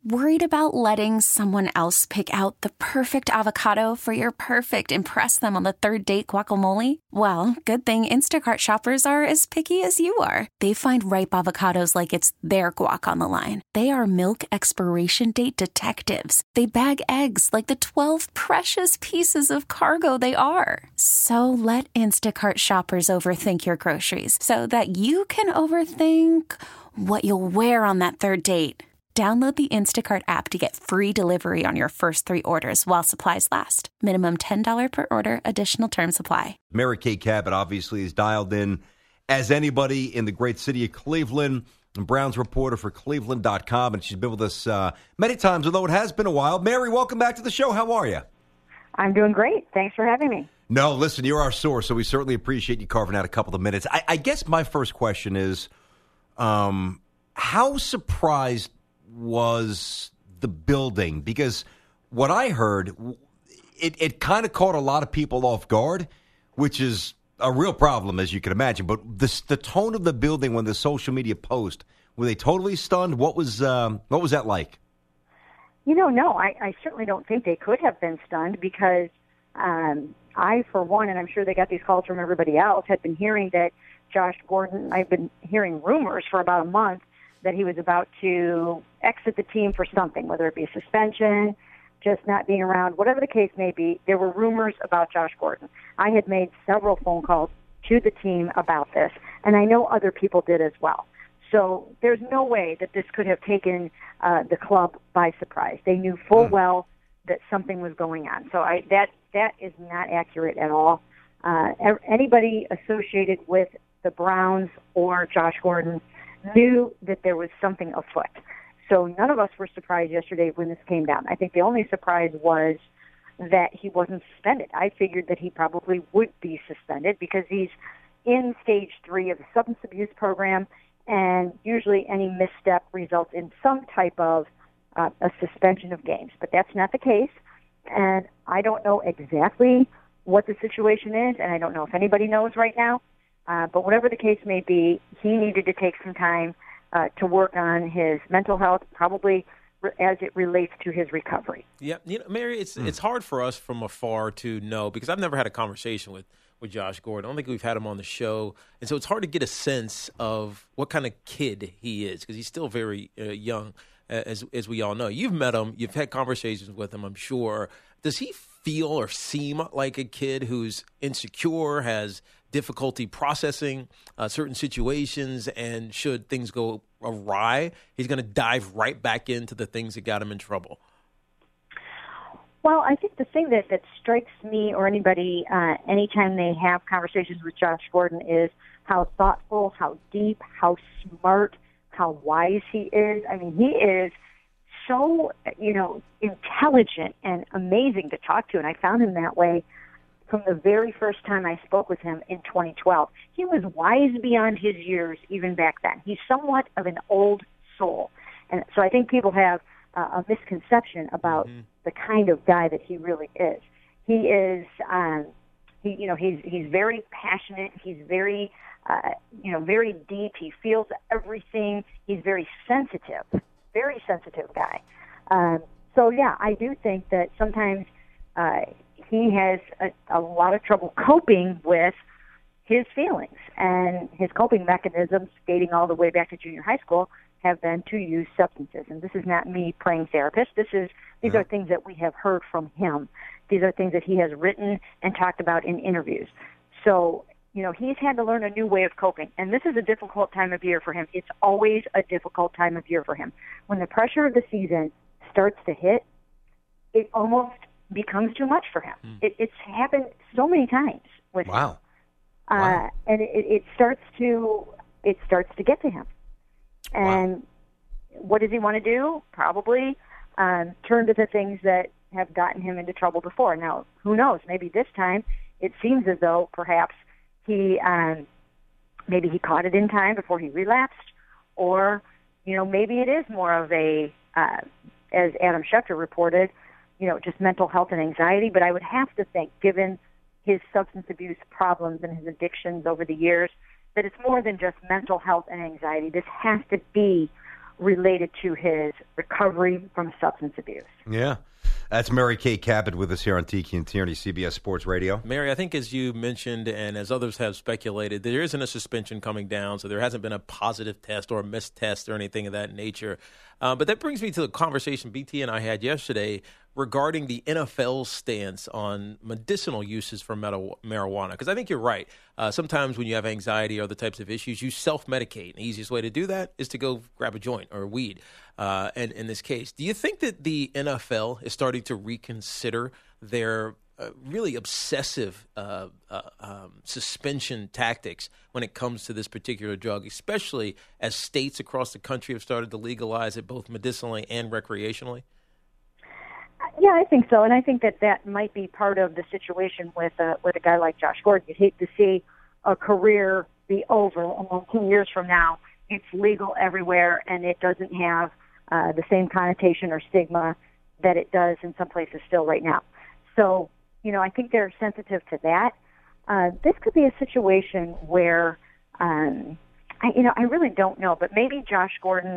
Worried about letting someone else pick out the perfect avocado for your perfect impress them on the third date guacamole? Well, good thing Instacart shoppers are as picky as you are. They find ripe avocados like it's their guac on the line. They are milk expiration date detectives. They bag eggs like the 12 precious pieces of cargo they are. So let Instacart shoppers overthink your groceries so that you can overthink what you'll wear on that third date. Download the Instacart app to get free delivery on your first 3 orders while supplies last. Minimum $10 per order. Additional terms apply. Mary Kay Cabot obviously is dialed in as anybody in the great city of Cleveland, and Browns reporter for Cleveland.com, and she's been with us many times, although it has been a while. Mary, welcome back to the show. How are you? I'm doing great. Thanks for having me. No, listen, you're our source, so we certainly appreciate you carving out a couple of minutes. I guess my first question is, how surprised was the building? Because what I heard, it kind of caught a lot of people off guard, which is a real problem, as you can imagine. But the tone of the building when the social media post, were they totally stunned? What was that like? No, I certainly don't think they could have been stunned because I, for one, and I'm sure they got these calls from everybody else, had been hearing that Josh Gordon, I've been hearing rumors for about a month that he was about to exit the team for something, whether it be a suspension, just not being around, whatever the case may be. There were rumors about Josh Gordon. I had made several phone calls to the team about this, and I know other people did as well. So there's no way that this could have taken the club by surprise. They knew full well that something was going on. So that is not accurate at all. Anybody associated with the Browns or Josh Gordon knew that there was something afoot. So none of us were surprised yesterday when this came down. I think the only surprise was that he wasn't suspended. I figured that he probably would be suspended because he's in stage 3 of the substance abuse program, and usually any misstep results in some type of a suspension of games. But that's not the case, and I don't know exactly what the situation is, and I don't know if anybody knows right now. But whatever the case may be, he needed to take some time to work on his mental health, probably as it relates to his recovery. Yeah, Mary, it's hard for us from afar to know because I've never had a conversation with Josh Gordon. I don't think we've had him on the show, and so it's hard to get a sense of what kind of kid he is because he's still very young, as we all know. You've met him, you've had conversations with him, I'm sure. Does he feel or seem like a kid who's insecure, has difficulty processing certain situations, and should things go awry, he's going to dive right back into the things that got him in trouble? Well, I think the thing that strikes me or anybody anytime they have conversations with Josh Gordon is how thoughtful, how deep, how smart, how wise he is. I mean, he is so, intelligent and amazing to talk to, and I found him that way from the very first time I spoke with him in 2012. He was wise beyond his years even back then. He's somewhat of an old soul. And so I think people have a misconception about the kind of guy that he really is. He is, he's very passionate. He's very, very deep. He feels everything. He's very sensitive guy. So yeah, I do think that sometimes he has a lot of trouble coping with his feelings, and his coping mechanisms, dating all the way back to junior high school, have been to use substances. And this is not me playing therapist. These are things that we have heard from him. These are things that he has written and talked about in interviews. So, he's had to learn a new way of coping, and this is a difficult time of year for him. It's always a difficult time of year for him. When the pressure of the season starts to hit, it almost becomes too much for him. It's happened so many times with him. Wow. And it starts to get to him. And what does he want to do? Probably turn to the things that have gotten him into trouble before. Now, who knows? Maybe this time it seems as though perhaps he caught it in time before he relapsed, or maybe it is more of a as Adam Schefter reported, just mental health and anxiety. But I would have to think, given his substance abuse problems and his addictions over the years, that it's more than just mental health and anxiety. This has to be related to his recovery from substance abuse. Yeah. That's Mary Kay Cabot with us here on Tiki and Tierney, CBS Sports Radio. Mary, I think as you mentioned and as others have speculated, there isn't a suspension coming down, so there hasn't been a positive test or a missed test or anything of that nature. But that brings me to the conversation BT and I had yesterday regarding the NFL's stance on medicinal uses for marijuana. Because I think you're right. Sometimes when you have anxiety or other types of issues, you self-medicate. The easiest way to do that is to go grab a joint or weed. And in this case, do you think that the NFL is starting to reconsider their really obsessive suspension tactics when it comes to this particular drug, especially as states across the country have started to legalize it both medicinally and recreationally? Yeah, I think so, and I think that might be part of the situation with a guy like Josh Gordon. You'd hate to see a career be over, and then 2 years from now, it's legal everywhere, and it doesn't have the same connotation or stigma that it does in some places still right now. So, I think they're sensitive to that. This could be a situation where, I really don't know, but maybe Josh Gordon,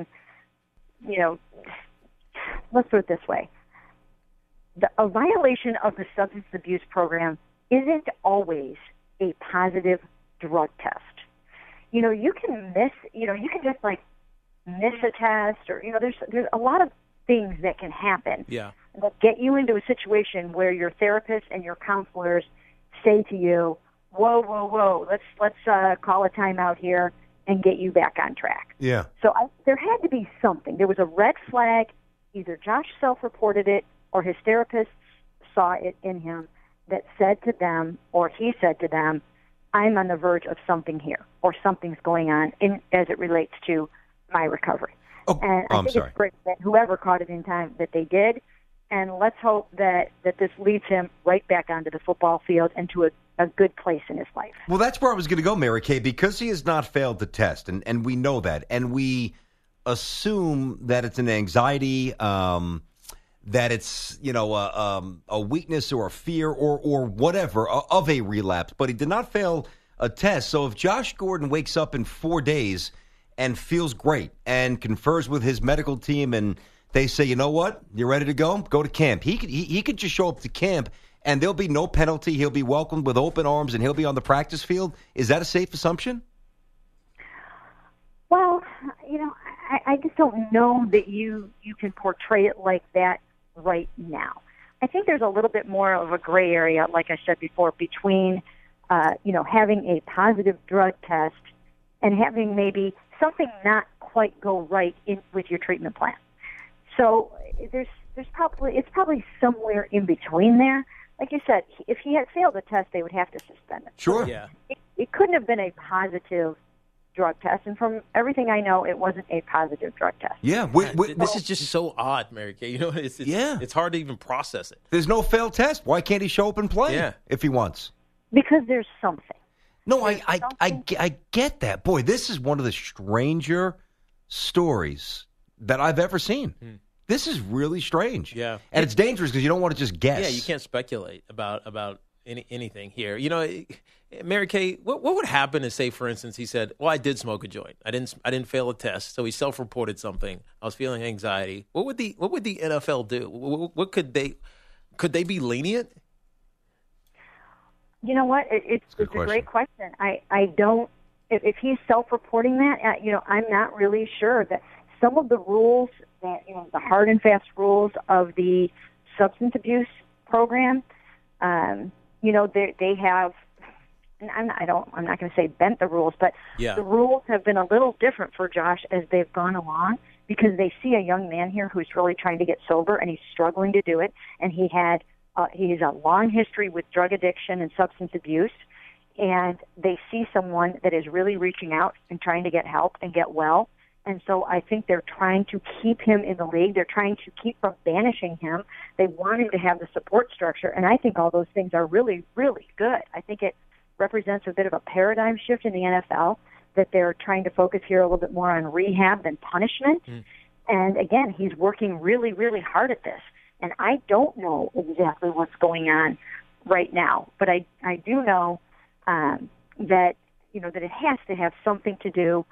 let's put it this way. A violation of the substance abuse program isn't always a positive drug test. You can miss, you can just miss a test or, there's a lot of things that can happen that get you into a situation where your therapist and your counselors say to you, whoa, let's call a timeout here and get you back on track. Yeah. So there had to be something. There was a red flag. Either Josh self-reported it or his therapist saw it in him that said to them, or he said to them, I'm on the verge of something here, or something's going on as it relates to my recovery. Oh, and I think it's great that whoever caught it in time that they did, and let's hope that this leads him right back onto the football field and to a good place in his life. Well, that's where I was going to go, Mary Kay, because he has not failed the test, and we know that, and we assume that it's an anxiety, that it's, a weakness or a fear or whatever of a relapse, but he did not fail a test. So if Josh Gordon wakes up in 4 days and feels great and confers with his medical team and they say, you know what, you're ready to go to camp. He could just show up to camp and there'll be no penalty. He'll be welcomed with open arms and he'll be on the practice field. Is that a safe assumption? Well, I just don't know that you can portray it like that right now. I think there's a little bit more of a gray area, like I said before, between, having a positive drug test and having maybe something not quite go right with your treatment plan. So it's probably somewhere in between there. Like you said, if he had failed the test, they would have to suspend it. Sure. Yeah. It couldn't have been a positive drug test, and from everything I know, it wasn't a positive drug test. Yeah. This is just so odd, Mary Kay. It's hard to even process it. There's no failed test. Why can't he show up and play if he wants? Because there's something. No, I get that. Boy, this is one of the stranger stories that I've ever seen. This is really strange. Yeah. And it's dangerous because you don't want to just guess. Yeah, you can't speculate about anything here. Mary Kay, what would happen if, say, for instance, he said, well, I did smoke a joint. I didn't fail a test, so he self-reported something. I was feeling anxiety. What would the NFL do? What could they be lenient? You know what? It's a great question. I don't, if he's self-reporting that, I'm not really sure that some of the rules that, the hard and fast rules of the substance abuse program, they have, and I'm not going to say bent the rules, but the rules have been a little different for Josh as they've gone along because they see a young man here who's really trying to get sober and he's struggling to do it, and he has a long history with drug addiction and substance abuse, and they see someone that is really reaching out and trying to get help and get well. And so I think they're trying to keep him in the league. They're trying to keep from banishing him. They want him to have the support structure, and I think all those things are really, really good. I think it represents a bit of a paradigm shift in the NFL, that they're trying to focus here a little bit more on rehab than punishment. And again, he's working really, really hard at this. And I don't know exactly what's going on right now, but I do know that it has to have something to do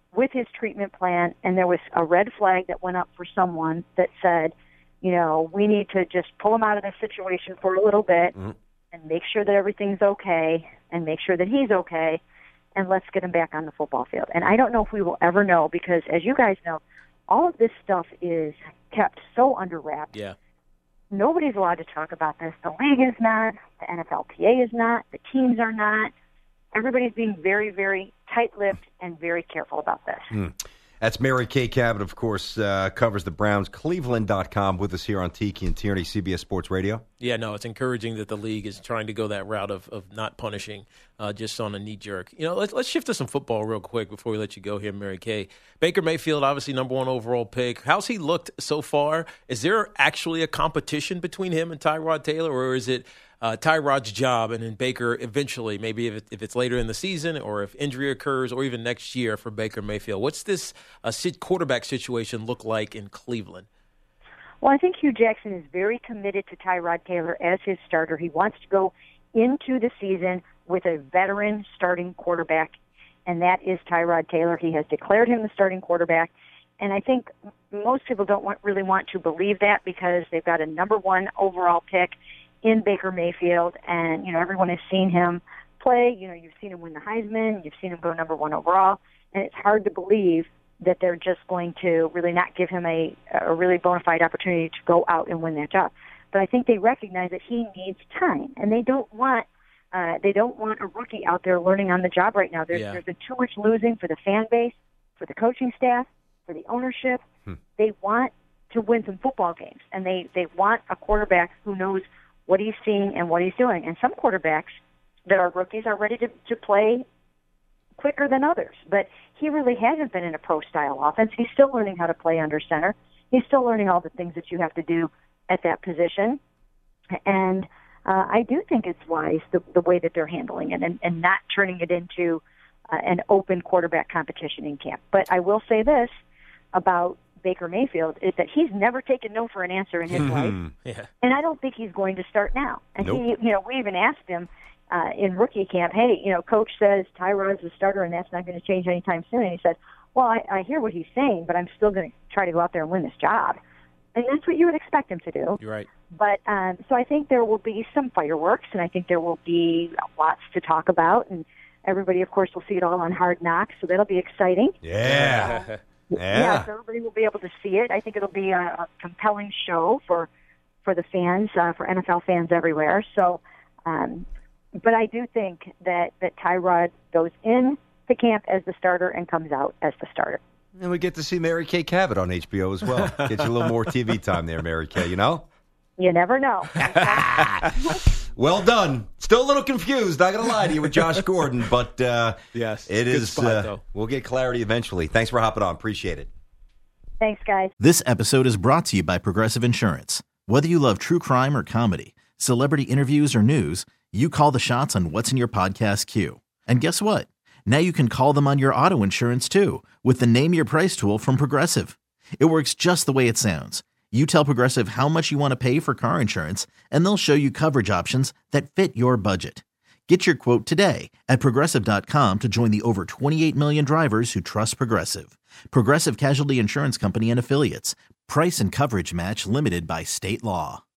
with his treatment plan, and there was a red flag that went up for someone that said, we need to just pull him out of this situation for a little bit and make sure that everything's okay and make sure that he's okay, and let's get him back on the football field. And I don't know if we will ever know, because as you guys know, all of this stuff is kept so under wraps. Yeah. Nobody's allowed to talk about this. The league is not. The NFLPA is not. The teams are not. Everybody's being very, very tight-lipped and very careful about this. That's Mary Kay Cabot, of course, covers the Browns. Cleveland.com with us here on Tiki and Tierney, CBS Sports Radio. Yeah, no, it's encouraging that the league is trying to go that route of not punishing just on a knee jerk. Let's shift to some football real quick before we let you go here, Mary Kay. Baker Mayfield, obviously number 1 overall pick. How's he looked so far? Is there actually a competition between him and Tyrod Taylor, or is it Tyrod's job and then Baker eventually, maybe if it's later in the season or if injury occurs or even next year for Baker Mayfield? What's this quarterback situation look like in Cleveland? Well, I think Hugh Jackson is very committed to Tyrod Taylor as his starter. He wants to go into the season with a veteran starting quarterback, and that is Tyrod Taylor. He has declared him the starting quarterback, and I think most people don't really want to believe that because they've got a number 1 overall pick in Baker Mayfield, and everyone has seen him play. You've seen him win the Heisman, you've seen him go number 1 overall, and it's hard to believe that they're just going to really not give him a really bona fide opportunity to go out and win that job. But I think they recognize that he needs time, and they don't want a rookie out there learning on the job right now. There's been too much losing for the fan base, for the coaching staff, for the ownership. They want to win some football games, and they want a quarterback who knows what he's seeing and what he's doing. And some quarterbacks that are rookies are ready to play quicker than others. But he really hasn't been in a pro-style offense. He's still learning how to play under center. He's still learning all the things that you have to do at that position. And I do think it's wise the way that they're handling it and not turning it into an open quarterback competition in camp. But I will say this about Baker Mayfield is that he's never taken no for an answer in his life, and I don't think he's going to start now. And we even asked him in rookie camp, hey, coach says Tyrod's the starter, and that's not going to change anytime soon. And he said, well, I hear what he's saying, but I'm still going to try to go out there and win this job. And that's what you would expect him to do. You're right. But so I think there will be some fireworks, and I think there will be lots to talk about, and everybody, of course, will see it all on Hard Knocks, so that'll be exciting. Yeah. Yeah, so everybody will be able to see it. I think it'll be a compelling show for the fans, for NFL fans everywhere. So, but I do think that Tyrod goes in to camp as the starter and comes out as the starter. And we get to see Mary Kay Cabot on HBO as well. Get you a little more TV time there, Mary Kay, You never know. Well done. Still a little confused, not going to lie to you, with Josh Gordon, but yes, it is. Spot, we'll get clarity eventually. Thanks for hopping on. Appreciate it. Thanks, guys. This episode is brought to you by Progressive Insurance. Whether you love true crime or comedy, celebrity interviews or news, you call the shots on what's in your podcast queue. And guess what? Now you can call them on your auto insurance too with the Name Your Price tool from Progressive. It works just the way it sounds. You tell Progressive how much you want to pay for car insurance, and they'll show you coverage options that fit your budget. Get your quote today at Progressive.com to join the over 28 million drivers who trust Progressive. Progressive Casualty Insurance Company and Affiliates. Price and coverage match limited by state law.